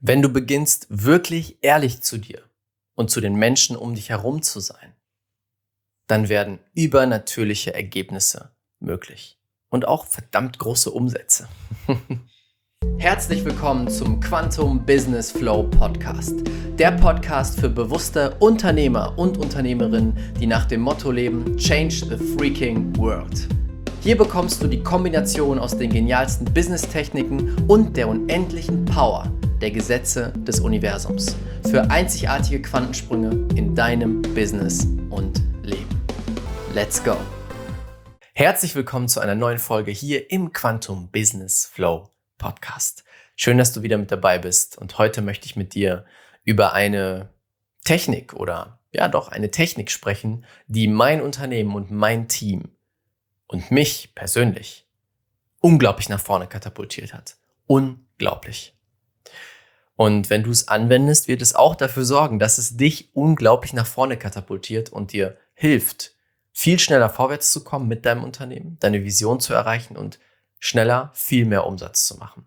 Wenn du beginnst, wirklich ehrlich zu dir und zu den Menschen um dich herum zu sein, dann werden übernatürliche Ergebnisse möglich und auch verdammt große Umsätze. Herzlich willkommen zum Quantum Business Flow Podcast. Der Podcast für bewusste Unternehmer und Unternehmerinnen, die nach dem Motto leben: Change the freaking world. Hier bekommst du die Kombination aus den genialsten Business-Techniken und der unendlichen Power der Gesetze des Universums für einzigartige Quantensprünge in deinem Business und Leben. Let's go! Herzlich willkommen zu einer neuen Folge hier im Quantum Business Flow Podcast. Schön, dass du wieder mit dabei bist, und heute möchte ich mit dir über eine Technik eine Technik sprechen, die mein Unternehmen und mein Team und mich persönlich unglaublich nach vorne katapultiert hat. Unglaublich. Und wenn du es anwendest, wird es auch dafür sorgen, dass es dich unglaublich nach vorne katapultiert und dir hilft, viel schneller vorwärts zu kommen mit deinem Unternehmen, deine Vision zu erreichen und schneller viel mehr Umsatz zu machen.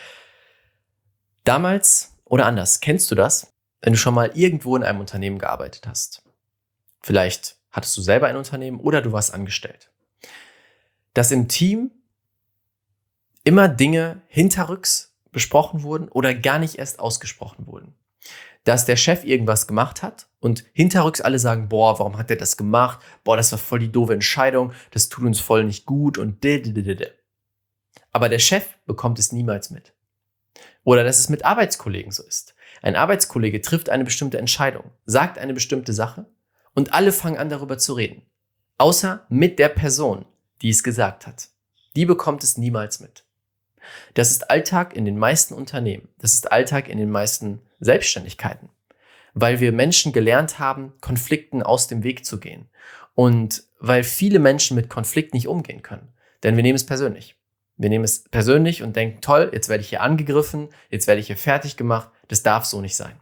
Damals oder anders, kennst du das, wenn du schon mal irgendwo in einem Unternehmen gearbeitet hast? Vielleicht hattest du selber ein Unternehmen oder du warst angestellt. Dass im Team immer Dinge hinterrücks besprochen wurden oder gar nicht erst ausgesprochen wurden. Dass der Chef irgendwas gemacht hat und hinterrücks alle sagen: boah, warum hat der das gemacht? Boah, das war voll die doofe Entscheidung, das tut uns voll nicht gut und Aber der Chef bekommt es niemals mit. Oder dass es mit Arbeitskollegen so ist. Ein Arbeitskollege trifft eine bestimmte Entscheidung, sagt eine bestimmte Sache und alle fangen an, darüber zu reden. Außer mit der Person, die es gesagt hat. Die bekommt es niemals mit. Das ist Alltag in den meisten Unternehmen. Das ist Alltag in den meisten Selbstständigkeiten. Weil wir Menschen gelernt haben, Konflikten aus dem Weg zu gehen. Und weil viele Menschen mit Konflikt nicht umgehen können. Denn wir nehmen es persönlich. Wir nehmen es persönlich und denken: toll, jetzt werde ich hier angegriffen, jetzt werde ich hier fertig gemacht. Das darf so nicht sein.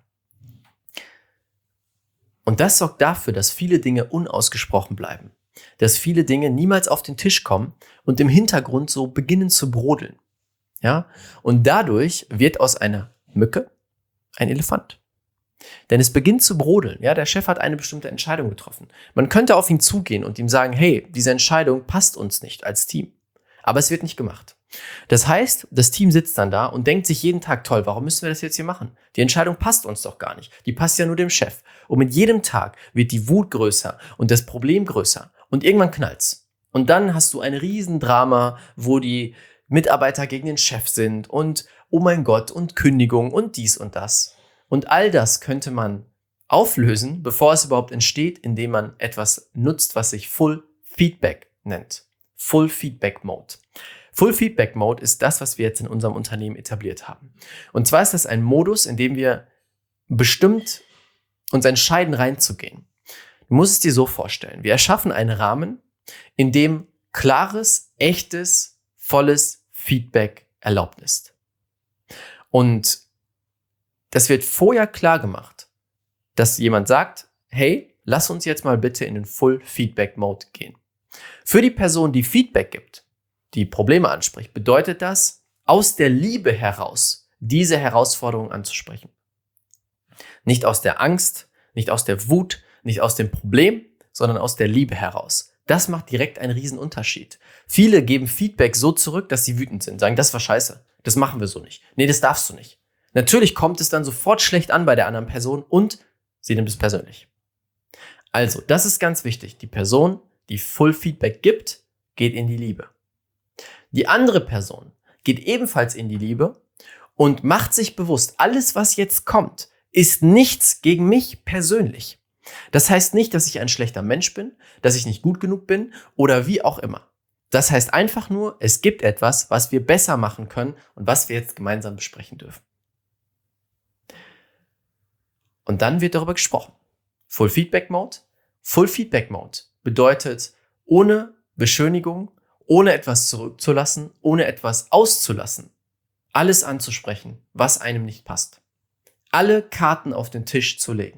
Und das sorgt dafür, dass viele Dinge unausgesprochen bleiben. Dass viele Dinge niemals auf den Tisch kommen und im Hintergrund so beginnen zu brodeln. Ja? Und dadurch wird aus einer Mücke ein Elefant. Denn es beginnt zu brodeln. Ja? Der Chef hat eine bestimmte Entscheidung getroffen. Man könnte auf ihn zugehen und ihm sagen: hey, diese Entscheidung passt uns nicht als Team. Aber es wird nicht gemacht. Das heißt, das Team sitzt dann da und denkt sich jeden Tag: toll, warum müssen wir das jetzt hier machen? Die Entscheidung passt uns doch gar nicht. Die passt ja nur dem Chef. Und mit jedem Tag wird die Wut größer und das Problem größer. Und irgendwann knallt's. Und dann hast du ein Riesendrama, wo die Mitarbeiter gegen den Chef sind und oh mein Gott und Kündigung und dies und das. Und all das könnte man auflösen, bevor es überhaupt entsteht, indem man etwas nutzt, was sich Full Feedback nennt. Full Feedback Mode. Full Feedback Mode ist das, was wir jetzt in unserem Unternehmen etabliert haben. Und zwar ist das ein Modus, in dem wir bestimmt uns entscheiden, reinzugehen. Du musst es dir so vorstellen: Wir erschaffen einen Rahmen, in dem klares, echtes, volles Feedback erlaubt ist. Und das wird vorher klar gemacht, dass jemand sagt: hey, lass uns jetzt mal bitte in den Full Feedback Mode gehen. Für die Person, die Feedback gibt, die Probleme anspricht, bedeutet das, aus der Liebe heraus diese Herausforderung anzusprechen. Nicht aus der Angst, nicht aus der Wut, nicht aus dem Problem, sondern aus der Liebe heraus. Das macht direkt einen riesen Unterschied. Viele geben Feedback so zurück, dass sie wütend sind, sagen: das war scheiße, das machen wir so nicht. Nee, das darfst du nicht. Natürlich kommt es dann sofort schlecht an bei der anderen Person und sie nimmt es persönlich. Also, das ist ganz wichtig. Die Person, die Full Feedback gibt, geht in die Liebe. Die andere Person geht ebenfalls in die Liebe und macht sich bewusst: alles, was jetzt kommt, ist nichts gegen mich persönlich. Das heißt nicht, dass ich ein schlechter Mensch bin, dass ich nicht gut genug bin oder wie auch immer. Das heißt einfach nur, es gibt etwas, was wir besser machen können und was wir jetzt gemeinsam besprechen dürfen. Und dann wird darüber gesprochen. Full Feedback Mode. Full Feedback Mode bedeutet, ohne Beschönigung, ohne etwas zurückzulassen, ohne etwas auszulassen, alles anzusprechen, was einem nicht passt. Alle Karten auf den Tisch zu legen.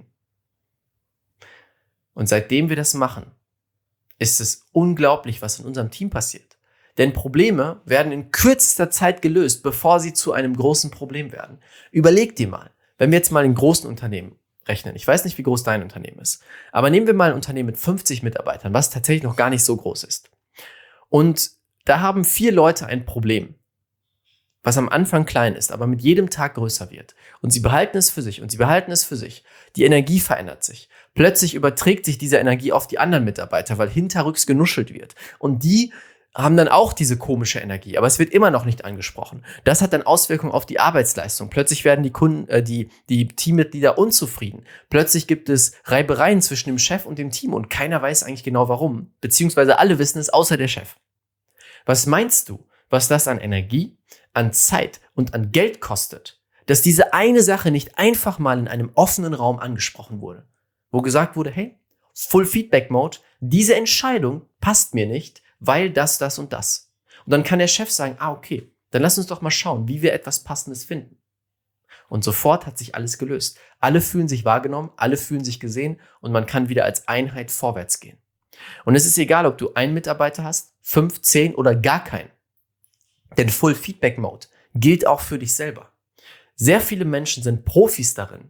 Und seitdem wir das machen, ist es unglaublich, was in unserem Team passiert. Denn Probleme werden in kürzester Zeit gelöst, bevor sie zu einem großen Problem werden. Überleg dir mal, wenn wir jetzt mal in großen Unternehmen rechnen. Ich weiß nicht, wie groß dein Unternehmen ist, aber nehmen wir mal ein Unternehmen mit 50 Mitarbeitern, was tatsächlich noch gar nicht so groß ist. Und da haben 4 Leute ein Problem, was am Anfang klein ist, aber mit jedem Tag größer wird. Und sie behalten es für sich und sie behalten es für sich. Die Energie verändert sich. Plötzlich überträgt sich diese Energie auf die anderen Mitarbeiter, weil hinterrücks genuschelt wird. Und die haben dann auch diese komische Energie, aber es wird immer noch nicht angesprochen. Das hat dann Auswirkungen auf die Arbeitsleistung. Plötzlich werden die Kunden, die Teammitglieder unzufrieden. Plötzlich gibt es Reibereien zwischen dem Chef und dem Team und keiner weiß eigentlich genau warum. Beziehungsweise alle wissen es, außer der Chef. Was meinst du, was das an Energie, an Zeit und an Geld kostet, dass diese eine Sache nicht einfach mal in einem offenen Raum angesprochen wurde, wo gesagt wurde, hey, Full Feedback Mode, diese Entscheidung passt mir nicht, weil das und das. Und dann kann der Chef sagen, okay, dann lass uns doch mal schauen, wie wir etwas Passendes finden. Und sofort hat sich alles gelöst. Alle fühlen sich wahrgenommen, alle fühlen sich gesehen und man kann wieder als Einheit vorwärts gehen. Und es ist egal, ob du einen Mitarbeiter hast, 5, 10 oder gar keinen. Denn Full Feedback Mode gilt auch für dich selber. Sehr viele Menschen sind Profis darin,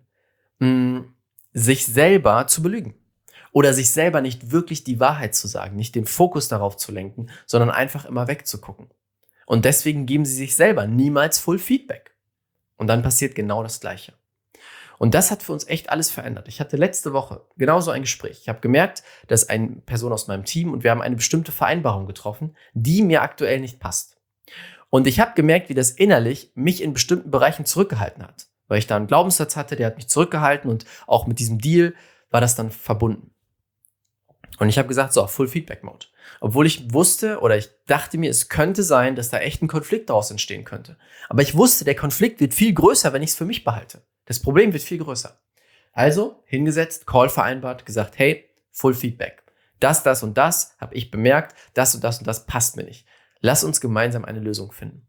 sich selber zu belügen. Oder sich selber nicht wirklich die Wahrheit zu sagen, nicht den Fokus darauf zu lenken, sondern einfach immer wegzugucken. Und deswegen geben sie sich selber niemals Full Feedback. Und dann passiert genau das Gleiche. Und das hat für uns echt alles verändert. Ich hatte letzte Woche genauso ein Gespräch. Ich habe gemerkt, dass eine Person aus meinem Team und wir haben eine bestimmte Vereinbarung getroffen, die mir aktuell nicht passt. Und ich habe gemerkt, wie das innerlich mich in bestimmten Bereichen zurückgehalten hat. Weil ich da einen Glaubenssatz hatte, der hat mich zurückgehalten und auch mit diesem Deal war das dann verbunden. Und ich habe gesagt, so, Full Feedback Mode. Obwohl ich wusste oder ich dachte mir, es könnte sein, dass da echt ein Konflikt daraus entstehen könnte. Aber ich wusste, der Konflikt wird viel größer, wenn ich es für mich behalte. Das Problem wird viel größer. Also hingesetzt, Call vereinbart, gesagt, hey, Full Feedback. Das und das habe ich bemerkt, das und das passt mir nicht. Lass uns gemeinsam eine Lösung finden.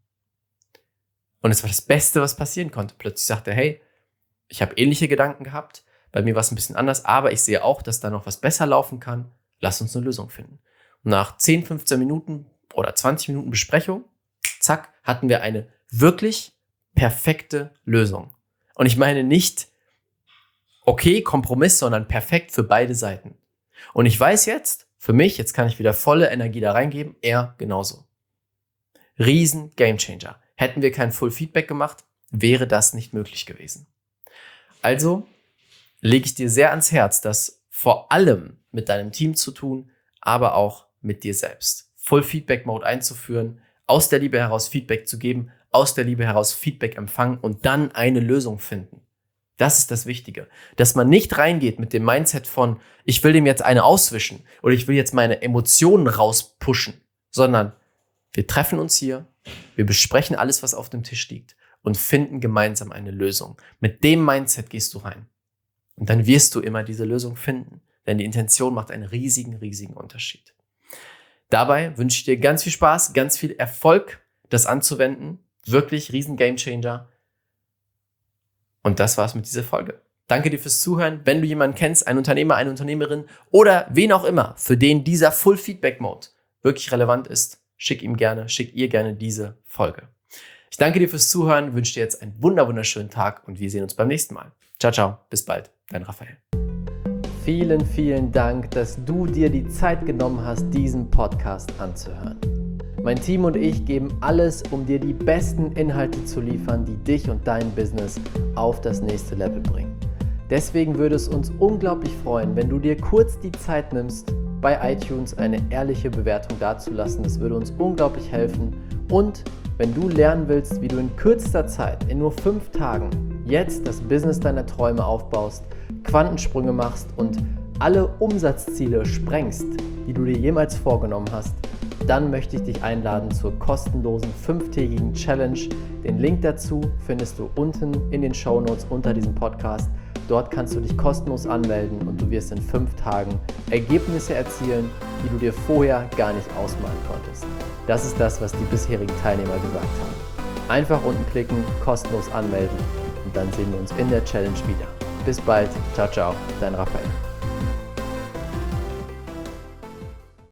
Und es war das Beste, was passieren konnte. Plötzlich sagte er, hey, ich habe ähnliche Gedanken gehabt, bei mir war es ein bisschen anders, aber ich sehe auch, dass da noch was besser laufen kann. Lass uns eine Lösung finden. Und nach 10, 15 Minuten oder 20 Minuten Besprechung, zack, hatten wir eine wirklich perfekte Lösung. Und ich meine nicht, okay, Kompromiss, sondern perfekt für beide Seiten. Und ich weiß jetzt, für mich, jetzt kann ich wieder volle Energie da reingeben, er genauso. Riesen Gamechanger. Hätten wir kein Full Feedback gemacht, wäre das nicht möglich gewesen. Also lege ich dir sehr ans Herz, das vor allem mit deinem Team zu tun, aber auch mit dir selbst. Full Feedback Mode einzuführen, aus der Liebe heraus Feedback zu geben, aus der Liebe heraus Feedback empfangen und dann eine Lösung finden. Das ist das Wichtige. Dass man nicht reingeht mit dem Mindset von, ich will dem jetzt eine auswischen oder ich will jetzt meine Emotionen rauspushen, sondern wir treffen uns hier, wir besprechen alles, was auf dem Tisch liegt und finden gemeinsam eine Lösung. Mit dem Mindset gehst du rein. Und dann wirst du immer diese Lösung finden, denn die Intention macht einen riesigen Unterschied. Dabei wünsche ich dir ganz viel Spaß, ganz viel Erfolg, das anzuwenden. Wirklich riesen Gamechanger. Und das war's mit dieser Folge. Danke dir fürs Zuhören. Wenn du jemanden kennst, einen Unternehmer, eine Unternehmerin oder wen auch immer, für den dieser Full Feedback Mode wirklich relevant ist, schick ihr gerne diese Folge. Ich danke dir fürs Zuhören, wünsche dir jetzt einen wunderschönen Tag und wir sehen uns beim nächsten Mal. Ciao, ciao, bis bald, dein Raphael. Vielen, vielen Dank, dass du dir die Zeit genommen hast, diesen Podcast anzuhören. Mein Team und ich geben alles, um dir die besten Inhalte zu liefern, die dich und dein Business auf das nächste Level bringen. Deswegen würde es uns unglaublich freuen, wenn du dir kurz die Zeit nimmst, bei iTunes eine ehrliche Bewertung dazulassen. Das würde uns unglaublich helfen. Und wenn du lernen willst, wie du in kürzester Zeit, in nur 5 Tagen, jetzt das Business deiner Träume aufbaust, Quantensprünge machst und alle Umsatzziele sprengst, die du dir jemals vorgenommen hast, dann möchte ich dich einladen zur kostenlosen 5-tägigen Challenge. Den Link dazu findest du unten in den Shownotes unter diesem Podcast. Dort kannst du dich kostenlos anmelden und du wirst in 5 Tagen Ergebnisse erzielen, die du dir vorher gar nicht ausmalen konntest. Das ist das, was die bisherigen Teilnehmer gesagt haben. Einfach unten klicken, kostenlos anmelden und dann sehen wir uns in der Challenge wieder. Bis bald, ciao, ciao, dein Raphael.